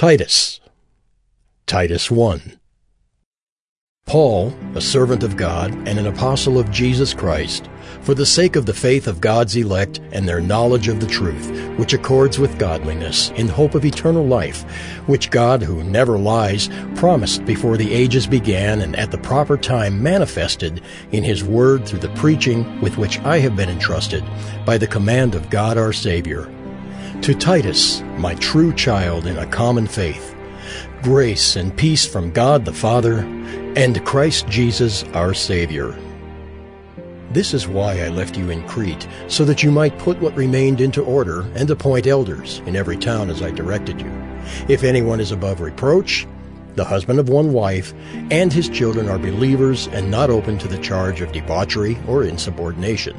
Titus. Titus 1. Paul, a servant of God and an apostle of Jesus Christ, for the sake of the faith of God's elect and their knowledge of the truth, which accords with godliness, in hope of eternal life, which God, who never lies, promised before the ages began and at the proper time manifested in His word through the preaching with which I have been entrusted by the command of God our Savior. To Titus, my true child in a common faith, grace and peace from God the Father and Christ Jesus our Savior. This is why I left you in Crete, so that you might put what remained into order and appoint elders in every town as I directed you. If anyone is above reproach, the husband of one wife, and his children are believers and not open to the charge of debauchery or insubordination.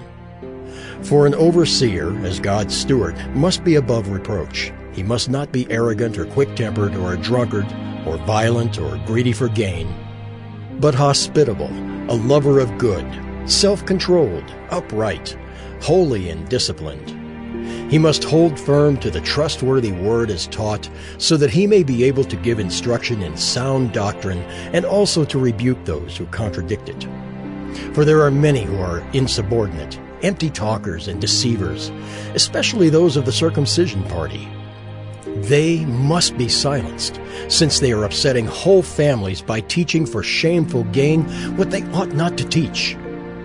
For an overseer, as God's steward, must be above reproach. He must not be arrogant or quick-tempered or a drunkard or violent or greedy for gain, but hospitable, a lover of good, self-controlled, upright, holy and disciplined. He must hold firm to the trustworthy word as taught, so that he may be able to give instruction in sound doctrine and also to rebuke those who contradict it. For there are many who are insubordinate, empty talkers and deceivers, especially those of the circumcision party. They must be silenced, since they are upsetting whole families by teaching for shameful gain what they ought not to teach.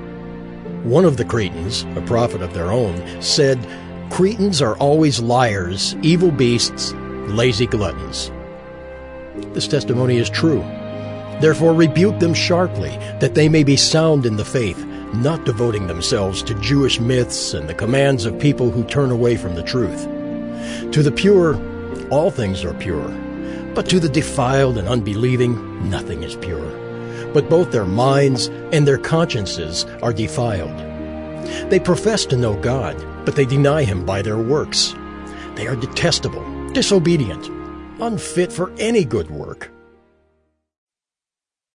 One of the Cretans, a prophet of their own, said, "Cretans are always liars, evil beasts, lazy gluttons." This testimony is true. Therefore rebuke them sharply, that they may be sound in the faith, not devoting themselves to Jewish myths and the commands of people who turn away from the truth. To the pure, all things are pure, but to the defiled and unbelieving, nothing is pure. But both their minds and their consciences are defiled. They profess to know God, but they deny Him by their works. They are detestable, disobedient, unfit for any good work.